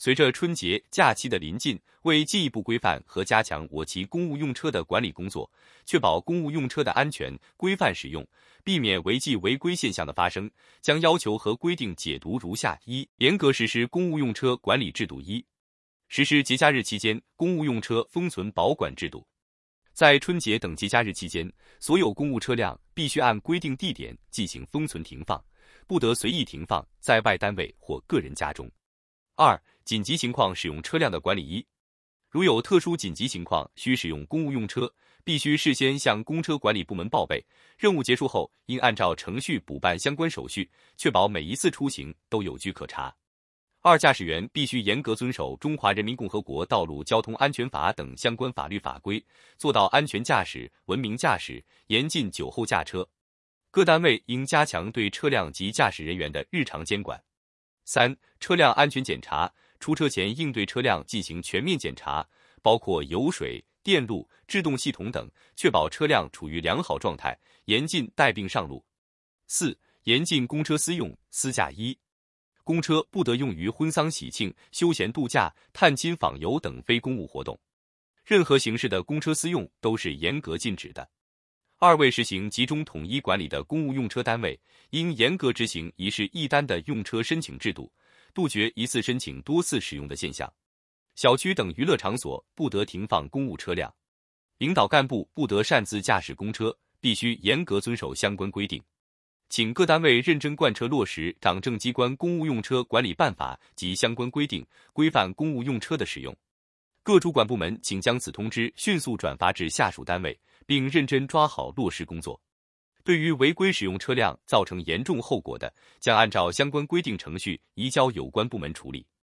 随着春节假期的临近，为进一步规范和加强我旗公务用车的管理工作，确保公务用车的安全规范使用，避免违纪违规现象的发生，将要求和规定解读如下：一、严格实施公务用车管理制度。一、实施节假日期间公务用车封存保管制度。在春节等节假日期间，所有公务车辆必须按规定地点进行封存停放，不得随意停放在外单位或个人家中。二、紧急情况使用车辆的管理。一、如有特殊紧急情况需使用公务用车，必须事先向公车管理部门报备，任务结束后应按照程序补办相关手续，确保每一次出行都有据可查。二、驾驶员必须严格遵守《中华人民共和国道路交通安全法》等相关法律法规，做到安全驾驶、文明驾驶，严禁酒后驾车。各单位应加强对车辆及驾驶人员的日常监管。三、车辆安全检查，出车前应对车辆进行全面检查，包括油水、电路、制动系统等，确保车辆处于良好状态，严禁带病上路。四、严禁公车私用、私驾。一、公车不得用于婚丧喜庆、休闲度假、探亲访游等非公务活动，任何形式的公车私用都是严格禁止的。二、为实行集中统一管理的公务用车单位，应严格执行一事一单的用车申请制度，杜绝一次申请多次使用的现象。小区等娱乐场所不得停放公务车辆，领导干部不得擅自驾驶公车，必须严格遵守相关规定。请各单位认真贯彻落实党政机关公务用车管理办法及相关规定，规范公务用车的使用。各主管部门请将此通知迅速转发至下属单位，并认真抓好落实工作。对于违规使用车辆造成严重后果的，将按照相关规定程序移交有关部门处理。